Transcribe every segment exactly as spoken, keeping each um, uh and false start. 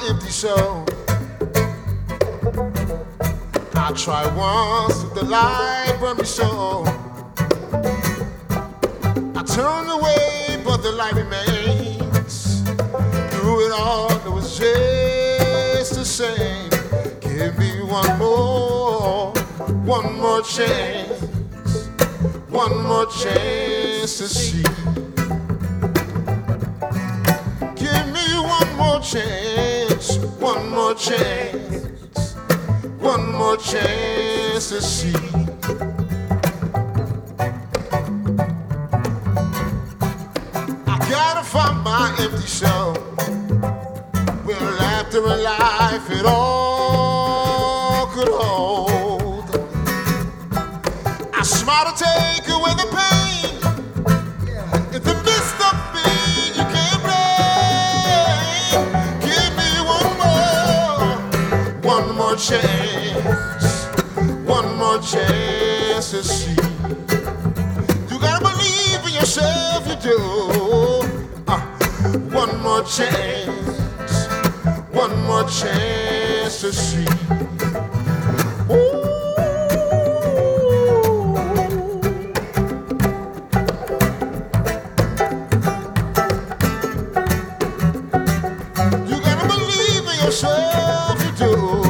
empty soul. I tried once with the light burn me so. I turned away, but the light remains. Through it all, it was just the same. Give me one more, one more chance, one more chance to see. Give me one more chance, one more chance, one more chance to see. I gotta find my empty soul. Well, after a life it all could hold, I smile to take away the pain. In the midst of pain you can't blame. Give me one more, one more chance, one more chance to see. You gotta believe in yourself, you do. uh, One more chance, one more chance to see. Ooh. You gotta believe in yourself, you do.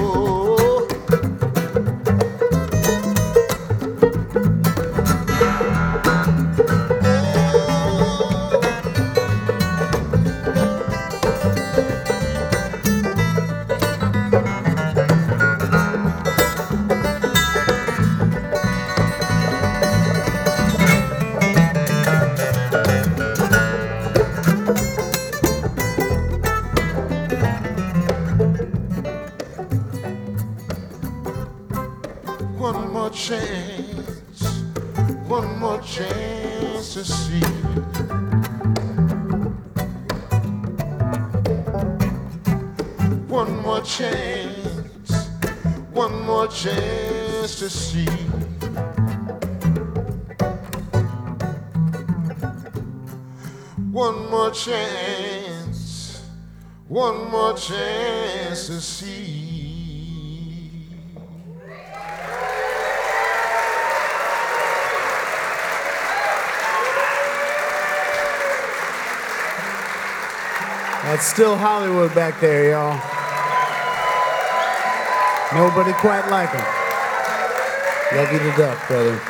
One more chance, one more chance to see. One more chance, one more chance to see. One more chance, one more chance to see. That's still Hollywood back there, y'all. Nobody quite like him. Love you to death, brother.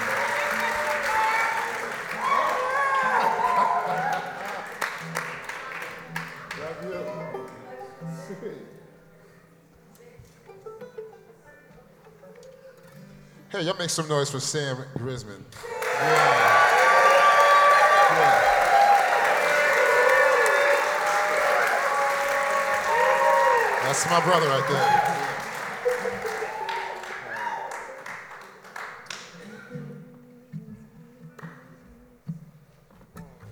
Hey, y'all make some noise for Sam Grisman. Yeah. Yeah. That's my brother right there.